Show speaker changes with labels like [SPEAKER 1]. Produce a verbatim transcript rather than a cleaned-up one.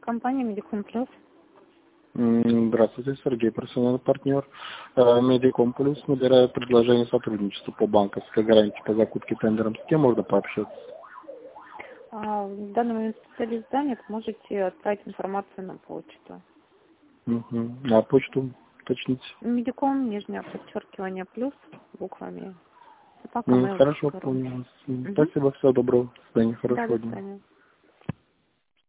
[SPEAKER 1] Компания Медиком Плюс.
[SPEAKER 2] М, Здравствуйте, Сергей, профессиональный партнер. Э, Медиком Плюс набирает предложение сотрудничества по банковской гарантии по закупке тендером. С кем можно пообщаться?
[SPEAKER 1] А, в данный момент специалист занят, можете отправить информацию на почту.
[SPEAKER 2] Угу. А почту уточните?
[SPEAKER 1] Медиком, нижнее подчеркивание, плюс, буквами. Собака
[SPEAKER 2] М,
[SPEAKER 1] mail
[SPEAKER 2] Хорошо,
[SPEAKER 1] точка ру.
[SPEAKER 2] понял. М,
[SPEAKER 1] Угу.
[SPEAKER 2] Спасибо, всего доброго. До свидания,
[SPEAKER 1] Да,
[SPEAKER 2] хорошего
[SPEAKER 1] до
[SPEAKER 2] дня.
[SPEAKER 1] свидания.